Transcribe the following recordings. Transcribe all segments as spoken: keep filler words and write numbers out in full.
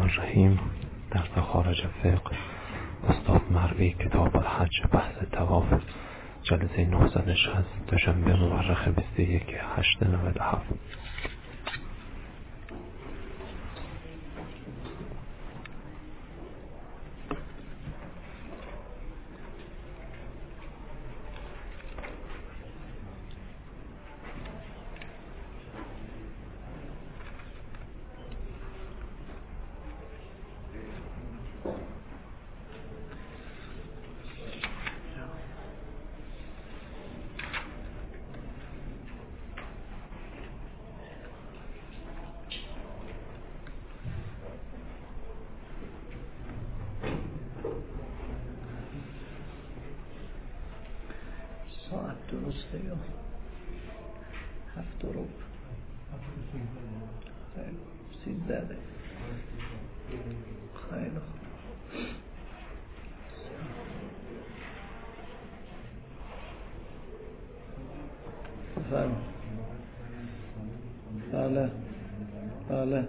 الرحیم. درس خارج فقه استاد مروی، کتاب الحج، بحث طواف، جلسه نهصد و شصت، دوشنبه مورخ بیست و یک هشت نود و هفت. ساعت درسته یا هفت و ربع؟ خیلی سیزده دقیقه. خیلی خوب. بفرم. بله بله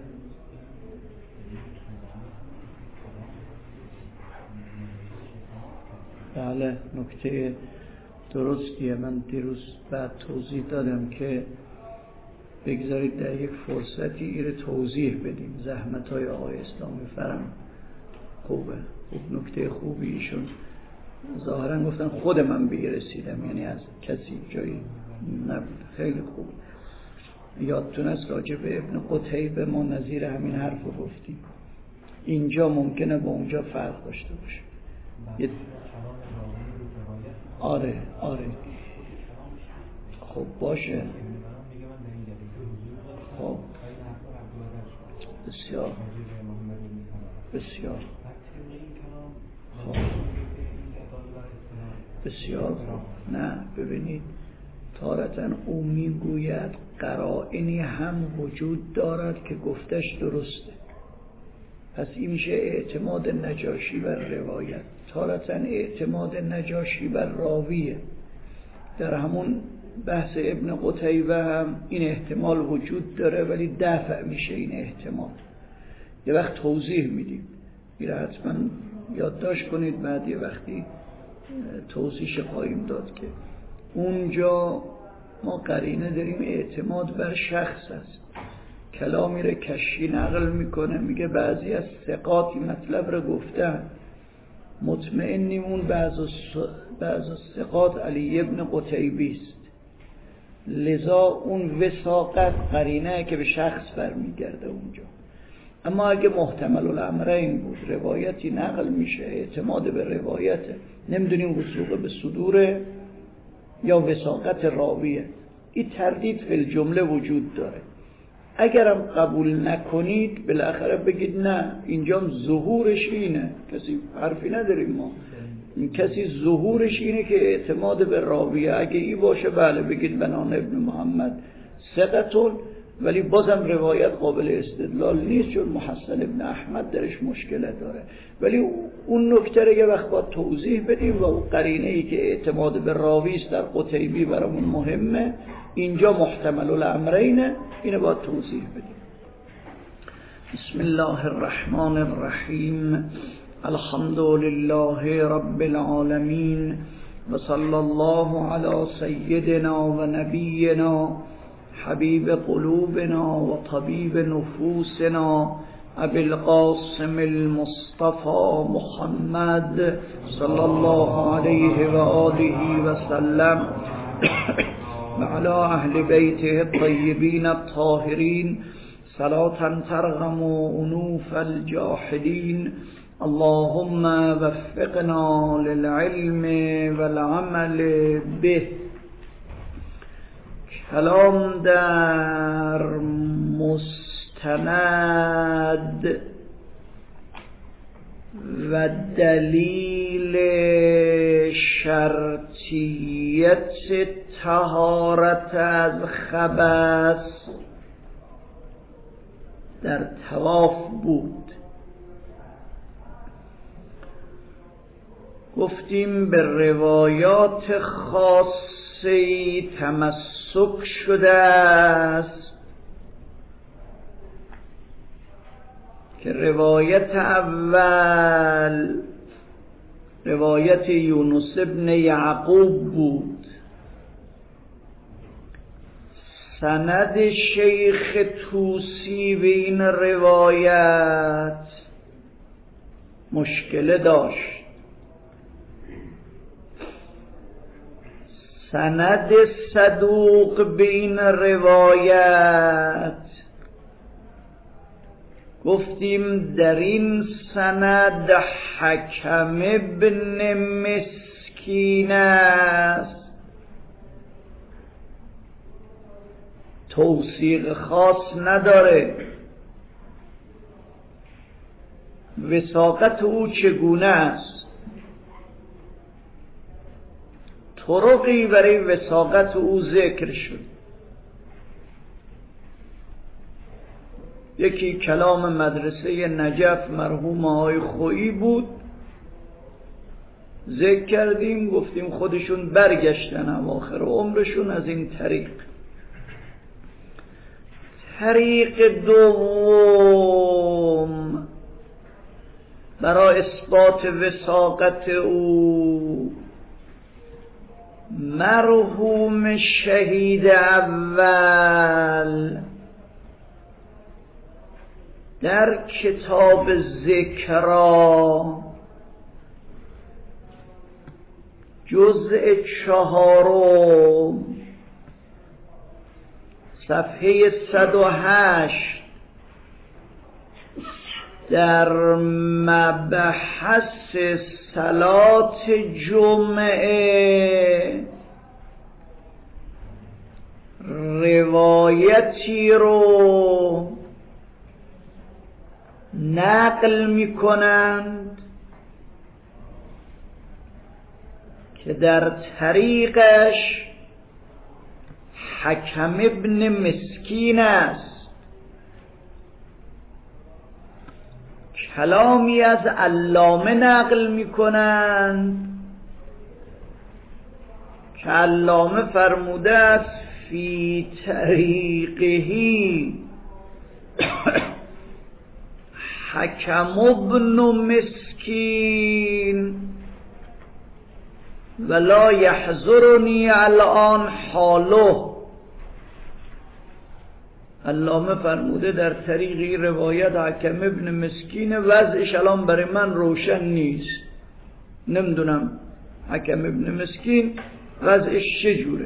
بله نکته درستیه. من دیروز بعد توضیح دادم که بگذارید در یک فرصتی ایره توضیح بدیم. زحمت های آقای اسلامی فرم خوبه، خوب نکته خوبی ایشون ظاهرا گفتن خود من به رسیدم، یعنی از کسی جایی نبود. خیلی خوب. یادتون است راجع به ابن قتیبه ما نظیر همین حرف رو گفتیم. اینجا ممکنه با اونجا فرق داشته باشه. یه... آره آره خب باشه. خب بسیار بسیار خب بسیار خوب. نه ببینید، تارةً او میگوید قرائنی هم وجود دارد که گفتش درسته، پس این میشه اعتماد نجاشی بر روایت. تارةً اعتماد نجاشی بر راویه. در همون بحث ابن قتیبه هم این احتمال وجود داره، ولی دفع میشه این احتمال. یه وقت توضیح میدیم، میره حتما یادداشت کنید، بعد یه وقتی توضیحش خواهیم داد که اونجا ما قرینه داریم اعتماد بر شخص است. کلامی رو کشی نقل میکنه، میگه بعضی از ثقاتی مطلب رو گفتن، مطمئنیم اون بعض از ثقات علی ابن قتیبی است، لذا اون وثاقت قرینه که به شخص برمیگرده اونجا. اما اگه محتمل الامرین بود، روایتی نقل میشه، اعتماد به روایته، نمیدونیم وثوق به صدوره یا وثاقت راویه، این تردید فی الجمله وجود داره. اگرم قبول نکنید بالاخره بگید نه اینجا ظهورش اینه، کسی حرفی نداریم ما، این کسی ظهورش اینه که اعتماد به راویه. اگه ای باشه بله بگید بنان ابن محمد ثقتون، ولی بازم روایت قابل استدلال نیست چون محسن ابن احمد درش مشکل داره. ولی اون نکته رو یه وقت باید توضیح بدیم و اون قرینه ای که اعتماد به راوی است در قتیبی برامون مهمه، اینجا محتمل الامرینه، اینو باید توضیح بدیم. بسم الله الرحمن الرحیم. الحمد لله رب العالمین و صلی الله علی سیدنا و نبینا حبیب قلوبنا و طبیب نفوسنا ابی القاسم المصطفى محمد صلی الله علیه و آله و سلم و علی اهل بیته الطیبین الطاهرین صلاة ترغم انوف الجاحدین. اللهم وفقنا للعلم والعمل به. کلام در مستند و دلیل شرطیت طهارت از خبث در طواف بود. گفتیم به روایات خاصی تمسک شده است که روایت اول روایت یونس ابن یعقوب بود، سند شیخ طوسی به این روایت مشکل داشت. سند صدوق به این روایت گفتیم در این سند حکم ابن مسکین است، توثیق خاص نداره. وثاقت او چگونه است؟ طرقی برای وثاقت او ذکر شد. یکی کلام مدرسه نجف مرحوم آقای خویی بود، ذکر کردیم، گفتیم خودشون برگشتن اواخر عمرشون از این طریق. طریق دوم برای اثبات وثاقت او، مرحوم شهید اول در کتاب ذکرا جزء چهارم صفحه صد و هشت در مبحث صلات جمعه روایتی رو نقل می کنند که در طریقش حکم ابن مسکین است. کلامی از علامه نقل می کنند که علامه فرموده است فی طریقهی حکم ابن مسکین ولا یحضرنی الان حاله. علامه فرموده در طریقی روایت حکم ابن مسکین، وضعش الان برای من روشن نیست، نمیدونم حکم ابن مسکین وضعش چجوره.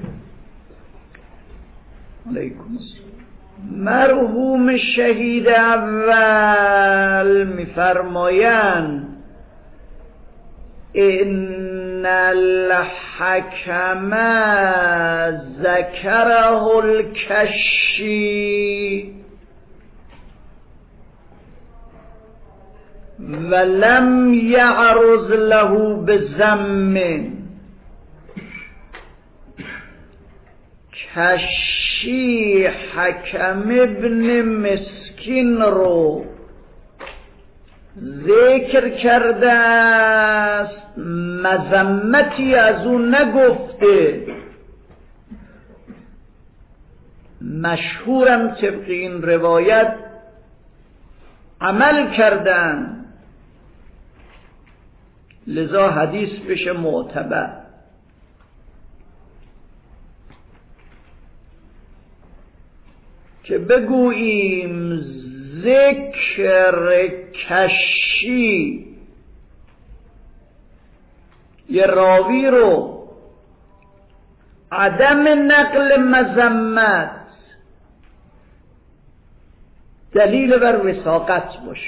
علیکم السلام. مرحوم شهید اول میفرمایند ان الحکم ذکره الکشی ولم یعرض له بذم. کشی حکم ابن مسکین رو ذکر کرده است، مذمتی از او نگفته. مشهورم طبق این روایت عمل کردن، لذا حدیث بشه معتبر. که بگوییم ذکر کشی یه راوی رو عدم نقل مذمت دلیل بر وثاقت باشه.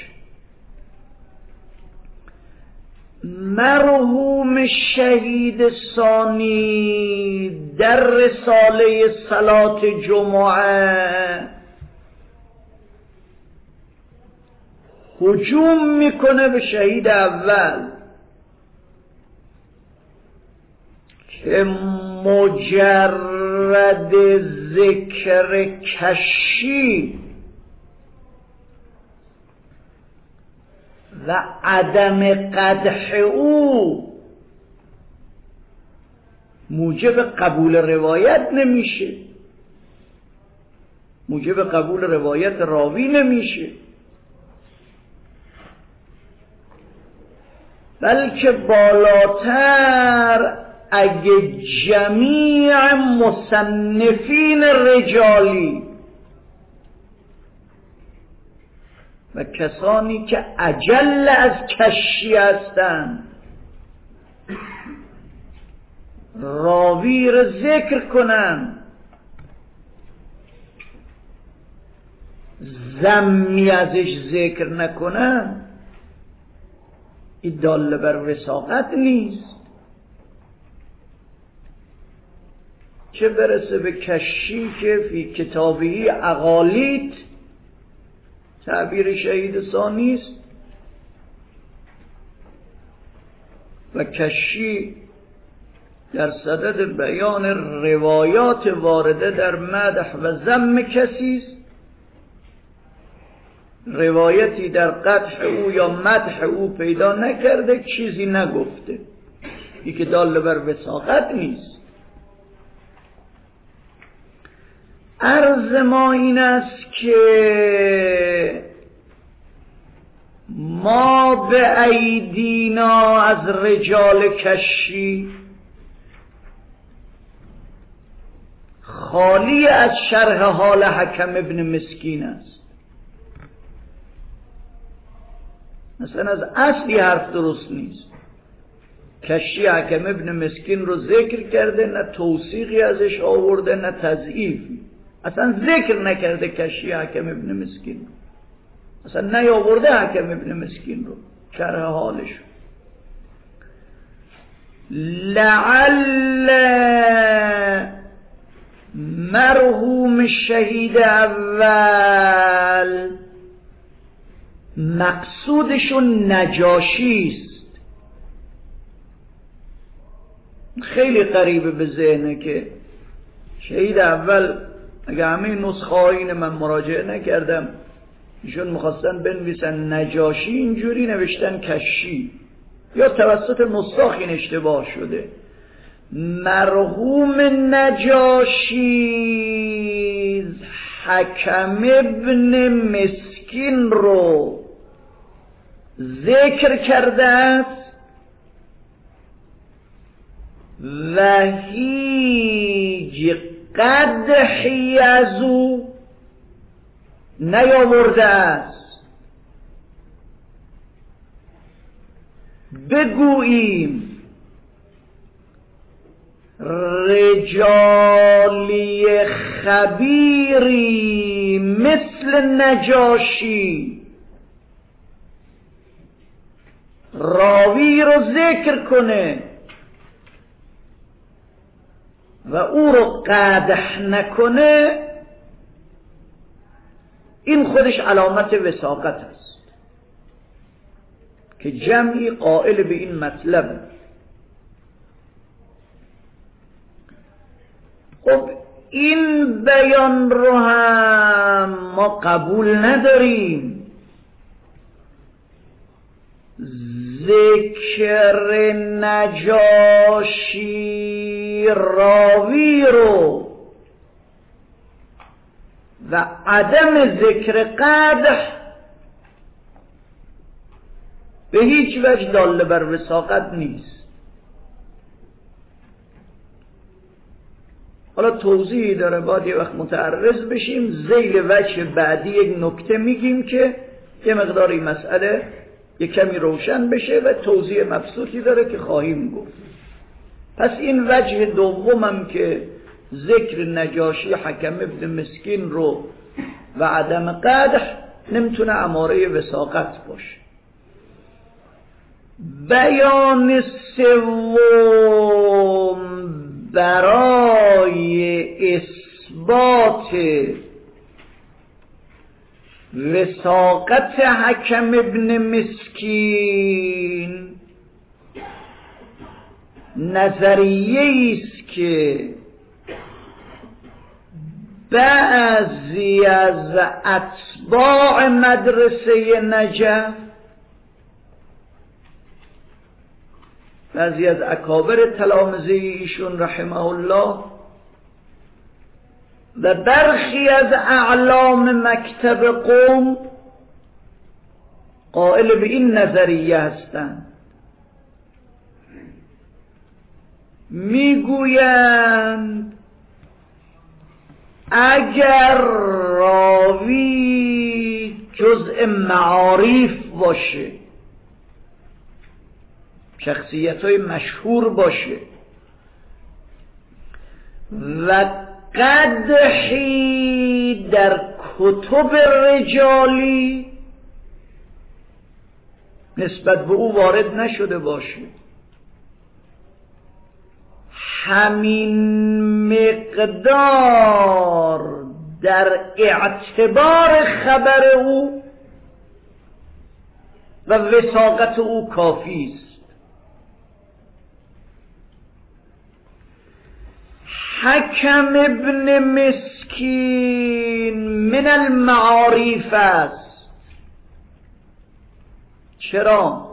مرحوم شهید ثانی در رساله صلات جمعه هجوم میکنه به شهید اول که مجرد ذکر کشی و عدم قدح او موجب قبول روایت نمیشه، موجب قبول روایت راوی نمیشه. بلکه بالاتر اگه جمیع مصنفین رجالی و کسانی که اجل از کشی هستند راوی را ذکر کنن، ذمی ازش ذکر نکنن، این دال بر وثاقت نیست. چه برسه به کشی که فی کتابی اقالیت تعبیر شهید ثانی است و کشی در صدد بیان روایات وارده در مدح و ذم کسی است، روایتی در قدح او یا مدح او پیدا نکرده، چیزی نگفته، این که دال بر وثاقت نیست. عرض ما این است که ما به ایدینا از رجال کشی خالی از شرح حال حکم ابن مسکین است. مثلا از اصلی حرف درست نیست. کشی حکم ابن مسکین رو ذکر کرده، نه توثیقی ازش آورده نه تضعیفی، اصلا ذکر نکرده کشی حکم ابن مسکین رو، اصلا نیاورده حکم ابن مسکین رو شرح حالش. لعل مرحوم شهید اول مقصودشون نجاشی است. خیلی قریب به ذهنه که شهید اول، اگه همه نسخه این من مراجعه نکردم، ایشون میخواستن بنویسن نجاشی، اینجوری نوشتن کشی، یا توسط نساخ این اشتباه شده. مرحوم نجاشی حکم ابن مسکین رو ذکر کرده است و هیچ قدحی از او نیاورده است. بگوییم رجالی خبیری مثل نجاشی راوی رو ذکر کنه و او رو قدح نکنه، این خودش علامت وثاقت است که جمعی قائل به این مطلب. خب این بیان رو هم ما قبول نداریم. ذکر نجاشی راوی رو و عدم ذکر قدح به هیچ وجه دال بر وثاقت نیست. حالا توضیحی داره، باید یه وقت متعرض بشیم. ذیل وجه بعدی یک نکته میگیم که یه مقدار این مسئله یک کمی روشن بشه و توضیح مبسوطی داره که خواهیم گفت. پس این وجه دومم که ذکر نجاشی حکم ابن مسکین رو و عدم قدح نمیتونه اماره وثاقت باشه. بیان سوم برای اثبات وثاقت حکم ابن مسکین نظریه است که بعضی از اتباع مدرسه نجف، بعضی از اکابر تلامذه ایشون رحمه الله و برخی از اعلام مکتب قوم قائل به این نظریه هستند میگویند اگر راوی جزء معارف باشه، شخصیت‌های مشهور باشه و قدحی در کتب رجالی نسبت به او وارد نشده باشه، همین مقدار در اعتبار خبر او و وثاقت او کافی است. حکم ابن مسکین من المعارف است. چرا؟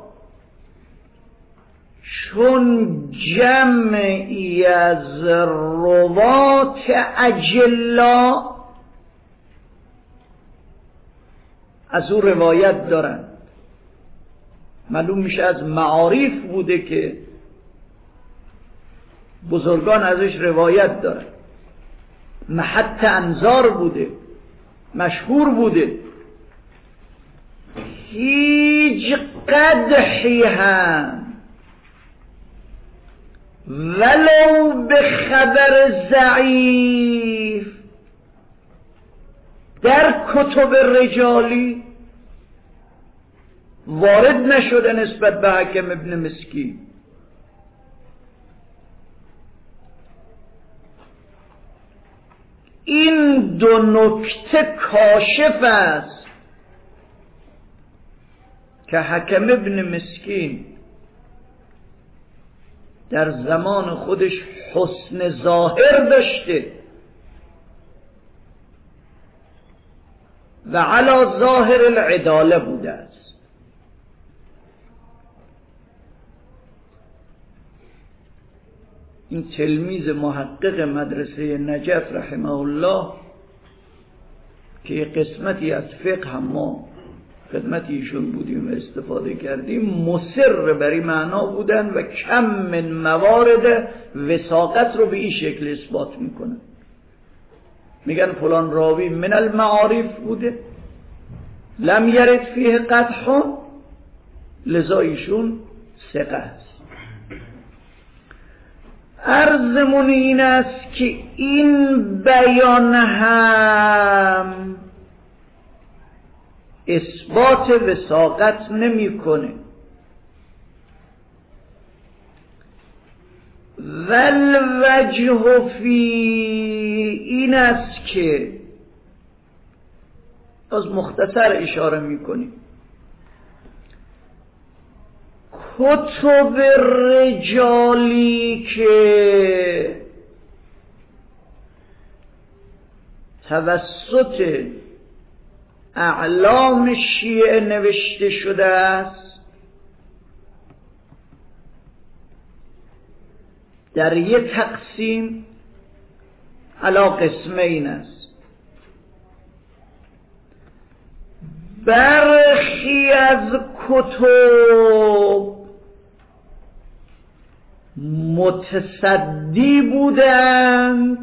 چون جمعی از روات اجلا از او روایت دارند. معلوم میشه از معارف بوده که بزرگان ازش روایت دارند، محط انظار بوده، مشهور بوده. هیچ قدحی هم ولو به خبر ضعیف در کتب رجالی وارد نشده نسبت به حکم ابن مسکین. این دو نکته کاشف است که حکم ابن مسکین در زمان خودش حسن ظاهر داشته و علی ظاهر العداله بوده است. این تلمیذ محقق مدرسه نجف رحمه الله که قسمتی از فقه هم ما خدمت ایشون بودیم و استفاده کردیم، مصر بر این معنا بودن و کم من موارد وثاقت رو به این شکل اثبات میکنن. میگن فلان راوی من المعارف بوده، لم یرد فیه قدح، لذا ایشون ثقه است. عرضمون این است که این بیان هم اثبات وثاقت نمی کنه. والوجه فی این است که از مختصر اشاره می کنیم کتب رجالی که توسط اعلام شیعه نوشته شده است در یک تقسیم علی قسمین است. برخی از کتب متصدی بودند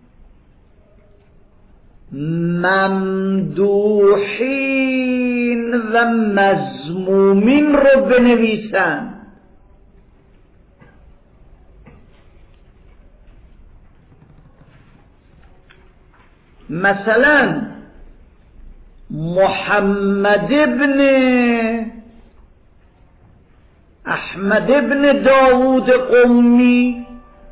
ممدوحین و مذمومین رو بنویسند. مثلا محمد ابن احمد ابن داوود قمی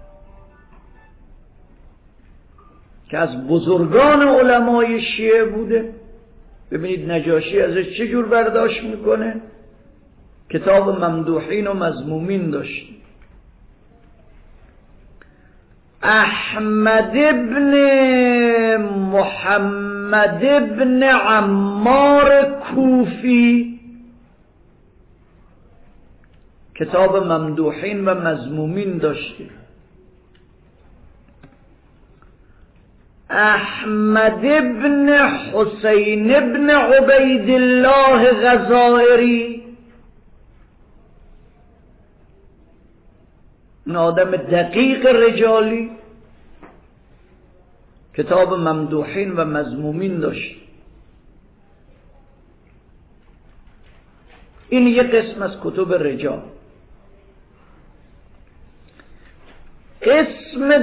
که از بزرگان علمای شیعه بوده، ببینید نجاشی ازش چجور برداشت میکنه. کتاب ممدوحین و مذمومین داشت. احمد ابن محمد ابن عمار کوفی کتاب ممدوحین و مذمومین داشته. احمد ابن حسین ابن عبید الله غزائری این آدم دقیق رجالی کتاب ممدوحین و مذمومین داشت. این یک قسم از کتب رجال. قسم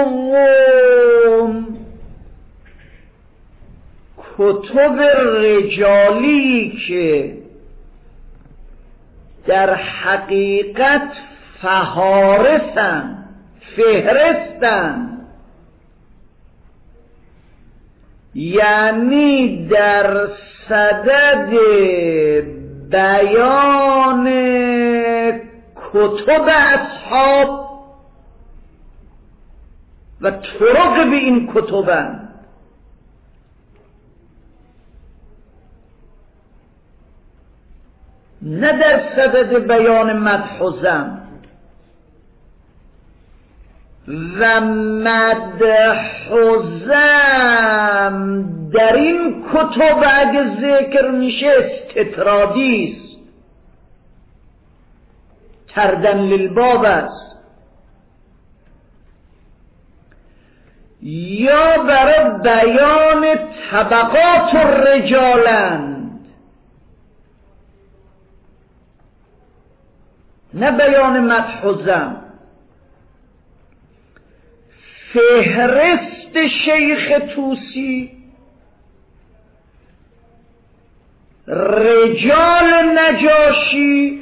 دوم کتب رجالی که در حقیقت فهارسن، فهرستن، یعنی در صدد بیان کتب اصحاب و طرق به این کتبن، نه در صدد بیان مدح و ذم. و مدح و ذم در این کتب اگه ذکر میشه استطرادی است، تردن للباب است، یا برای بیان طبقات الرجالند، نه بیان مدح و ذم. فهرست شیخ طوسی رجال نجاشی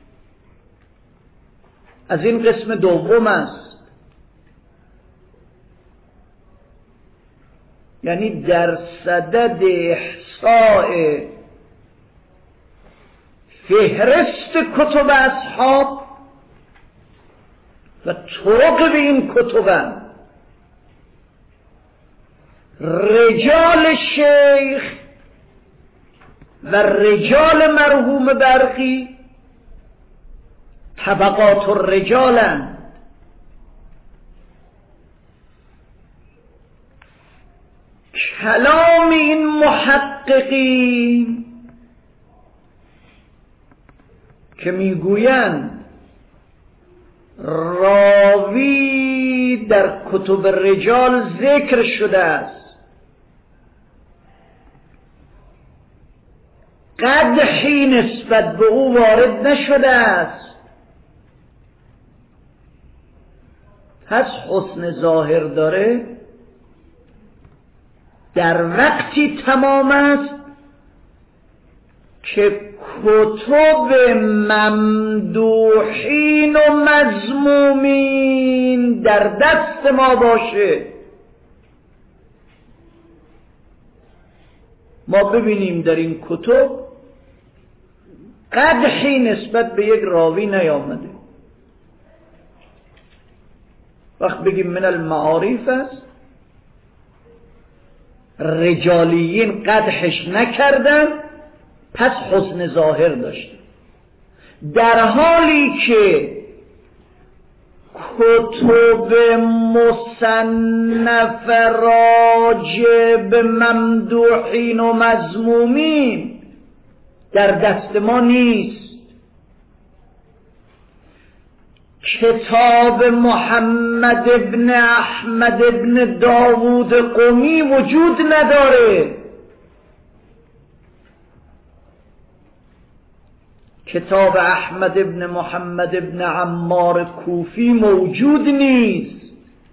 از این قسم دوم است، یعنی در صدد احصاء فهرست کتب اصحاب و طرق به این کتبن. رجال شیخ و رجال مرحوم برقی طبقات الرجالند. کلام این محققین که میگویند راوی در کتب رجال ذکر شده است، قدحی نسبت به او وارد نشده است، پس حسن ظاهر داره، در وقتی تمام است که کتب ممدوحین و مذمومین در دست ما باشه، ما ببینیم در این کتب قدحی نسبت به یک راوی نیامده. وقت بگیم من المعارف است، رجالیین قدحش نکردن، پس حسن ظاهر داشته. در حالی که کتب مصنف راجع به ممدوحین و مذمومین در دست ما نیست. کتاب محمد ابن احمد ابن داوود قمی وجود نداره، کتاب احمد ابن محمد ابن عمار کوفی موجود نیست.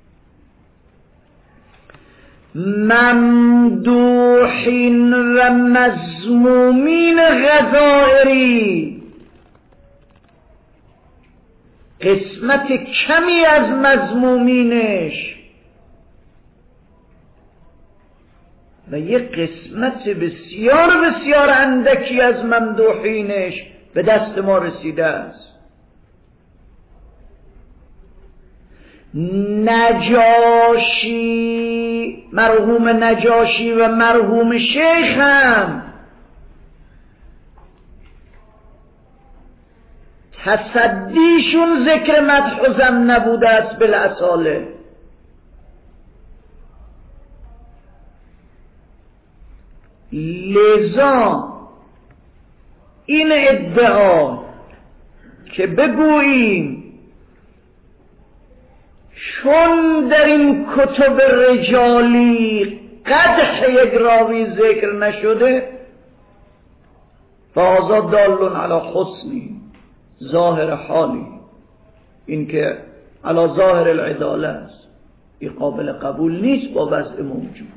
ممدوحین و مذمومین غزائری قسمت کمی از مذمومینش و یک قسمت بسیار بسیار اندکی از ممدوحینش به دست ما رسیده است. نجاشی، مرحوم نجاشی و مرحوم شیخ هم تصدیشون ذکر مدح و ذم نبوده است بالاصاله. لذا این ادعا که بگوییم چون در این کتب رجالی قدح یک راوی ذکر نشده، فهذا دال علی حسنی ظاهر حالی، این که علی ظاهر العداله است، این قابل قبول نیست با وضع موجود.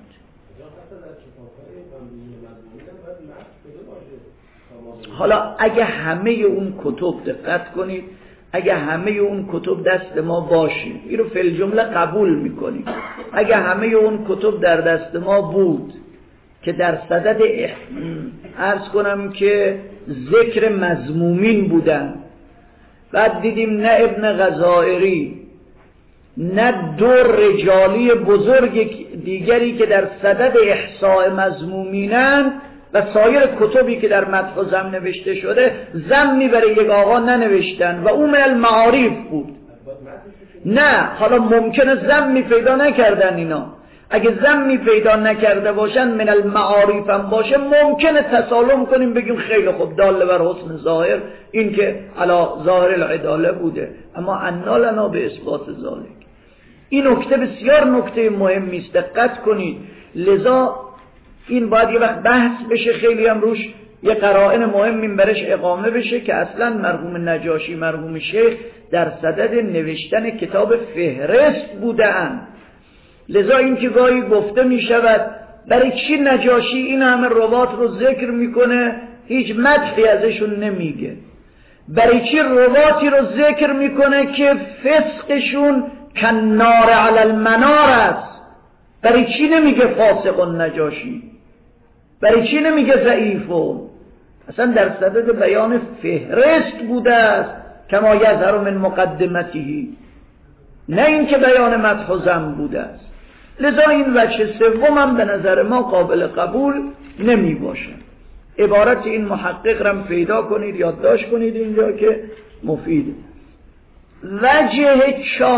حالا اگه همه اون کتب دقت کنید، اگه همه اون کتب دست ما باشه، این رو فی الجمله قبول میکنیم، اگه همه اون کتب در دست ما بود که در صدد عرض کنم که ذکر مذمومین بودن، بعد دیدیم نه ابن غزائری نه دو رجالی بزرگ دیگری که در صدد احصاء مذمومینن و سایر کتبی که در مدح و ذم نوشته شده ذمی برای یک آقا ننوشتن و اون من المعارف بود. نه، حالا ممکنه ذمی پیدا نکردن اینا، اگه ذمی پیدا نکرده باشن من المعارف هم باشه، ممکنه تسالم کنیم بگیم خیلی خوب دال بر حسن ظاهر، این که علا ظاهر العداله بوده، اما انا لنا به اثبات ذالک. این نکته بسیار نکته مهمی است، دقت کنید. لذا این باید یه وقت بحث بشه، خیلی هم روش یه قرائن مهمی برش اقامه بشه که اصلا مرحوم نجاشی مرحوم شیخ در صدد نوشتن کتاب فهرست بودن. لذا این که گاهی گفته می شود برای چی نجاشی این همه روات رو ذکر میکنه هیچ مدحی ازشون نمیگه، برای چی رواتی رو ذکر میکنه که فسقشون کنار علی المنار است، برای چی نمیگه فاسق نجاشی، برای چی نمیگه ضعیفون؟ اصلا در صدد بیان فهرست بوده است کما یظهر من مقدمتی، نه اینکه بیان مدح و ذم بوده است. لذا این وجه سوم هم به نظر ما قابل قبول نمی باشه. عبارت این محقق رم پیدا کنید، یادداشت کنید اینجا که مفیده. وجه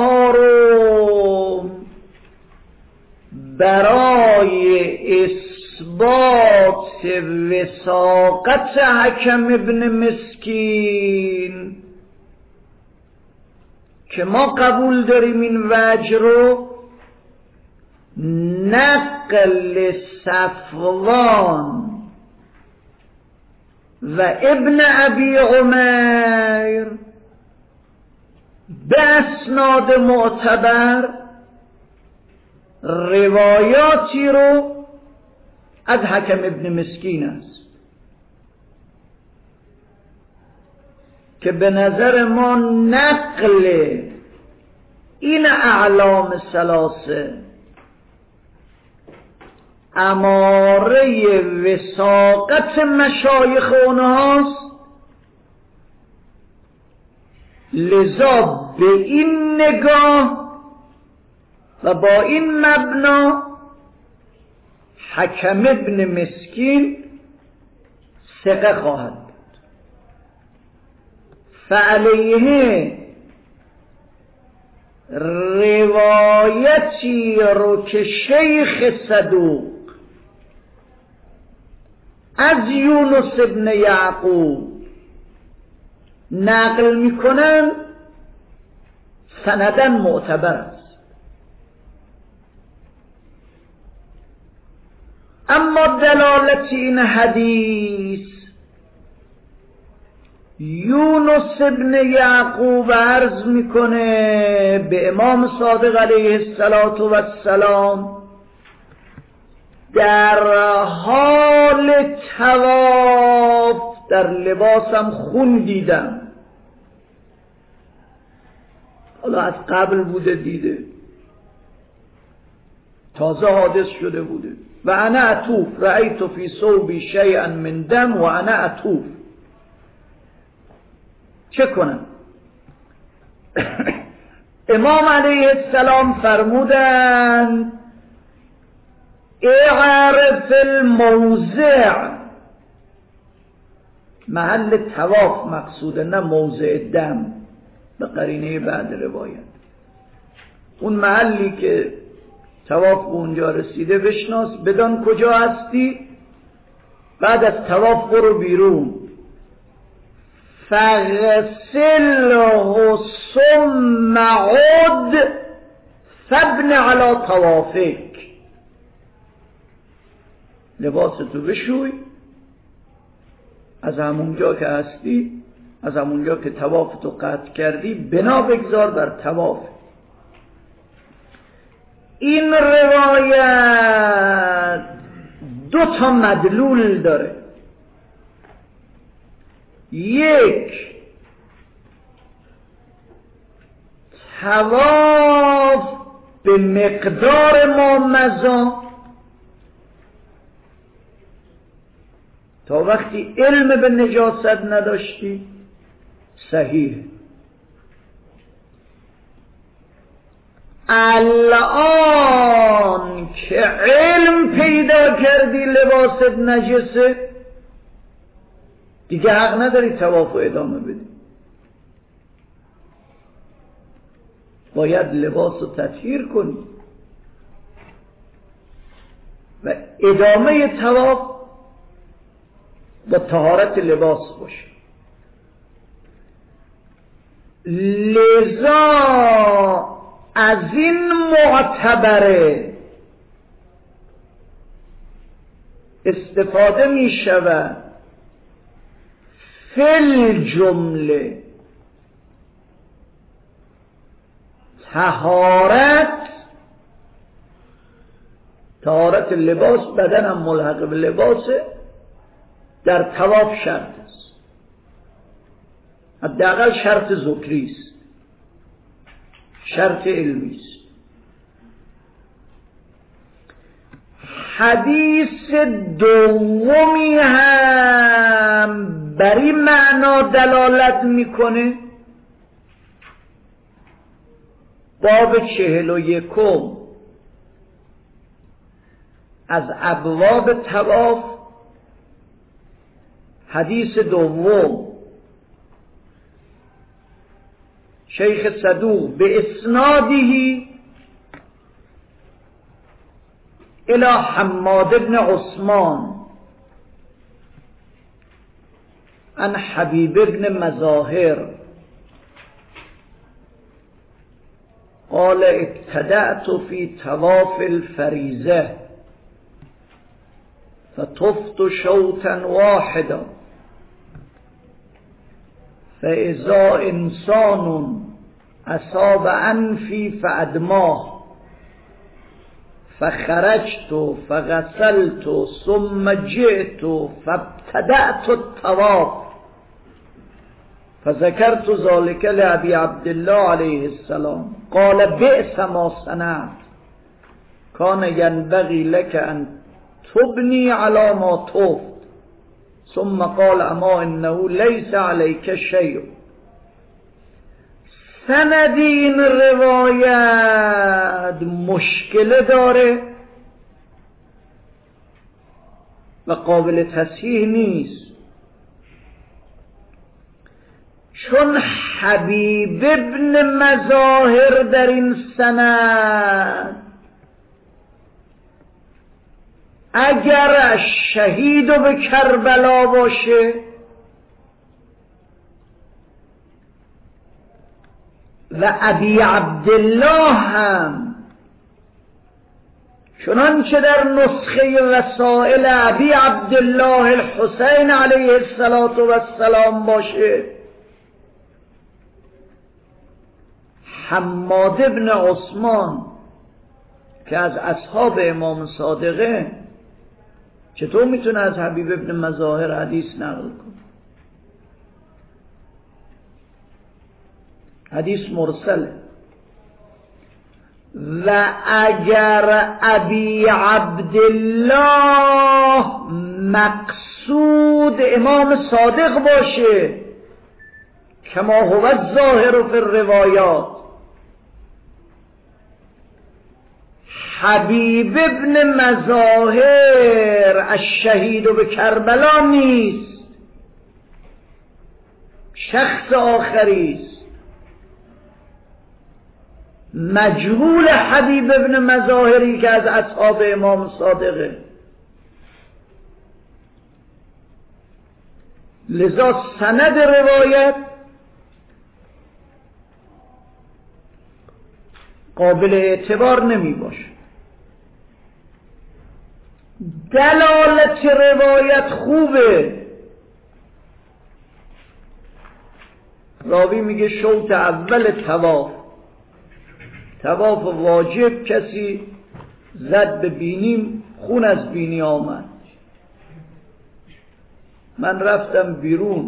چهارم برای اثبات وثاقت حکم ابن مسکین که ما قبول داریم این وجه رو، نقل صفوان و ابن ابی عمیر به اسناد معتبر روایاتی رو از حکم ابن مسکین است که به نظر ما نقل این اعلام ثلاثه اماره وثاقت مشایخ اونهاست. لذا به این نگاه و با این مبنا حکم ابن مسکین ثقه خواهد بود. فعلیه روایتی رو که شیخ صدوق از یونس ابن یعقوب نقل میکنن سندن معتبر است. اما دلالت این حدیث یونس ابن یعقوب عرض میکنه به امام صادق علیه السلام در حال طواف در لباسم خون دیدم. حالا از قبل بوده دیده، تازه حادث شده بوده. و انا اتوف رأیت فی ثوبی شیئا من دم و انا اتوف. چه کنم؟ امام علیه السلام فرمودند اعرف الموضع، محل طواف مقصوده نه موضع دم، به قرینه بعد روایت. اون محلی که طواف به اونجا رسیده بشناس، بدان کجا هستی، بعد از طواف برو بیرون، فغسله ثم عد فبن علی طوافک، لباس تو بشوی، از همونجا که هستی، از همونجا که طواف تو قطع کردی، بنا بگذار بر طواف. این روایت دو تا مدلول داره. یک، طواف به مقدار ما مزا، تا وقتی علم به نجاست نداشتی صحیح. الان که علم پیدا کردی لباست نجسه، دیگه حق نداری طواف ادامه بدی، باید لباس رو تطهیر کنی و ادامه طواف با طهارت لباس باشه. لذا از این معتبره استفاده می شود فل جمله طهارت، طهارت لباس، بدن هم ملحق به لباسه، در طواف شرط است، حداقل شرط ذکری است، شرط علمی است. حدیث دومی هم بر این معنا دلالت میکنه. باب چهل و یکم از ابواب طواف، حدیث دوم، شیخ صدوق به اسنادی الى حماد بن عثمان عن حبیب بن مظاهر قال ابتدأت في طواف الفریضه فطفت شوطا واحدا فاذا انسان اصاب انفی فادماه فخرجت فغسلت ثم جئت فابتدأت الطواف فذكرت ذلك لأبي عبد الله عليه السلام قال بئس ما صنعت كان ينبغي لك أن تبني على ما طفت ثم قال اما انه ليس عليك شيء. سند این روایت مشکل داره و قابل تصحیح نیست، چون حبیب ابن مظاهر در این سند اگر شهید و به کربلا باشه و ابی عبدالله هم چنانچه در نسخه رسائل ابی عبدالله الحسین علیه السلام باشه، حماد بن عثمان که از اصحاب امام صادقه چطور میتونه از حبیب ابن مظاهر حدیث نقل کنه؟ حدیث مرسل. و اگر ابی عبدالله مقصود امام صادق باشه کما هو الظاهر فی الروایات، حبیب ابن مظاهر الشهید به کربلا نیست، شخص آخری است، مجهول حبیب ابن مظاهری که از اصحاب امام صادقه. لذا سند روایت قابل اعتبار نمی باشه. دلالت روایت خوبه. راوی میگه شوط اول طواف، طواف واجب، کسی زد به بینیم، خون از بینی آمد، من رفتم بیرون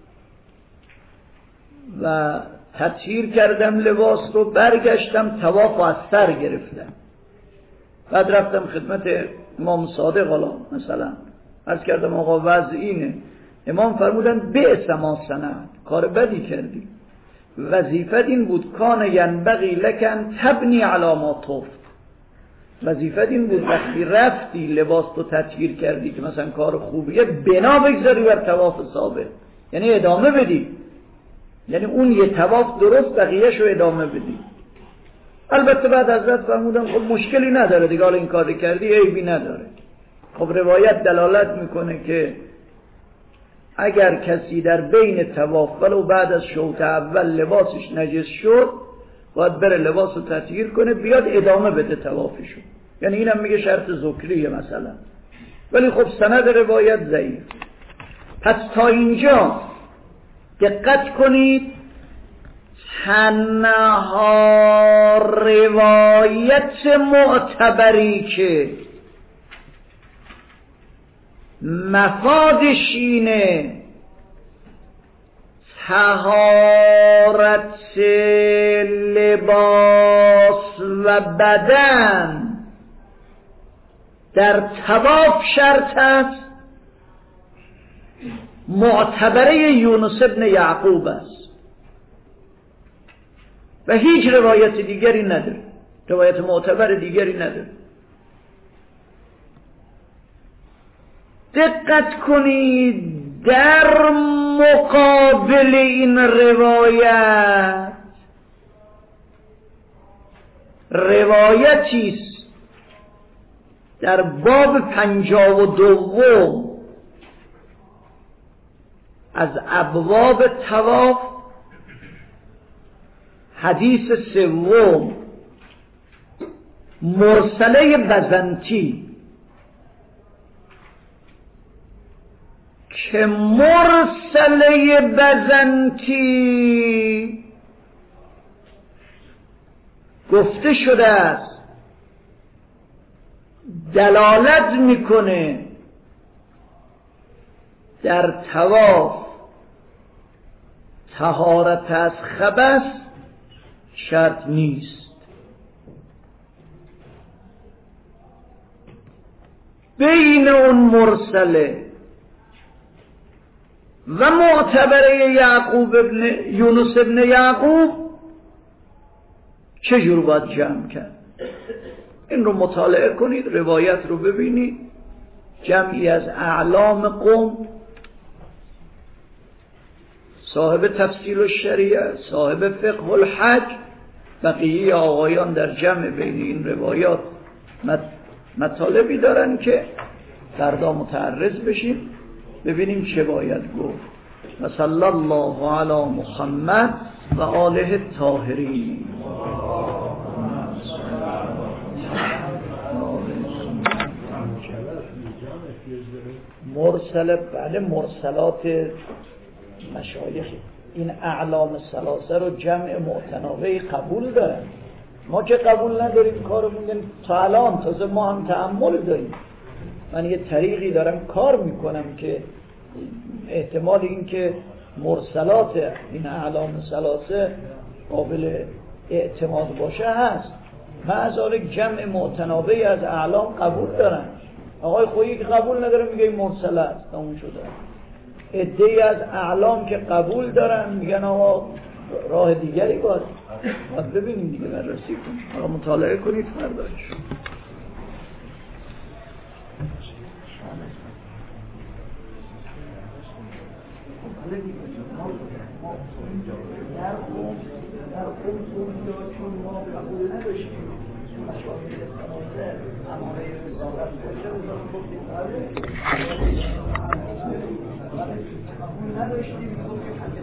و تطهیر کردم لباس رو، برگشتم طواف از سر گرفتم، بعد رفتم خدمت امام صادق، حالا مثلا عرض کردم آقا وضع اینه، امام فرمودن بئس ما صنعت، کار بدی کردی، وظیفت این بود کان ینبغی لکن تبنی علی ما طفت، وظیفت این بود وقتی رفتی لباس تو تطهیر کردی که مثلا کار خوبیه، بنا بگذاری بر طواف ثابت، یعنی ادامه بدی، یعنی اون یه طواف درست بقیه‌شو ادامه بدی. البته بعد حضرت فرمودن خب مشکلی نداره دیگه، حالا این کار کردی عیبی نداره. خب روایت دلالت میکنه که اگر کسی در بین طواف ولو بعد از شوط اول لباسش نجس شد، باید بره لباس رو تطهیر کنه بیاد ادامه بده طوافشو، یعنی اینم میگه شرط ذکریه مثلا، ولی خب سند روایت ضعیف. پس تا اینجا دقت کنید، تنها روایت معتبری که مفادش اینه طهارت لباس و بدن در طواف شرط است، معتبره یونس ابن یعقوب است و هیچ روایت دیگری نداره، روایت معتبر دیگری نداره. دقت کنید، در مقابل این روایت روایتی است در باب پنجاه و دوم از ابواب طواف، حدیث سوم، مرسله بزنتی، که مرسله بزنتی گفته شده است دلالت میکنه در طواف طهارت از خبث شرط نیست. بین اون مرسله و معتبره یعقوب ابن یونس ابن یعقوب چجور باید جمع کرد؟ این رو مطالعه کنید، روایت رو ببینید، جمعی از اعلام قوم، صاحب تفسیر الشریعه، صاحب فقه الحج، بقیه آقایان در جمع بین این روایات مطالبی دارن که فردا متعرض بشیم ببینیم چه باید گفت. و صلی الله علی محمد و آله الطاهرین. مرسل، بله مرسلات مشایخ این اعلام ثلاثه رو جمع معتنابه قبول دارن، ما که قبول نداریم کارو میگن تا الان، تازه ما هم تأمل داریم. من یه طریقی دارم کار میکنم که احتمال این که مرسلات این اعلام ثلاثه قابل اعتماد باشه هست. معذالک جمع معتنابه از اعلام قبول دارن، آقای خویی که قبول نداره میگه این مرسله است، تموم شده. عده‌ای از اعلام که قبول دارن میگن آقا راه دیگری باید باید ببینیم دیگه، بررسی کنیم، حالا مطالعه کنید فرداش. در اونجا چون ما قبول نداشتیم مشاهده سنازه اماره رسالت باشه رو گفتیم قبول نداشتیم، گفتیم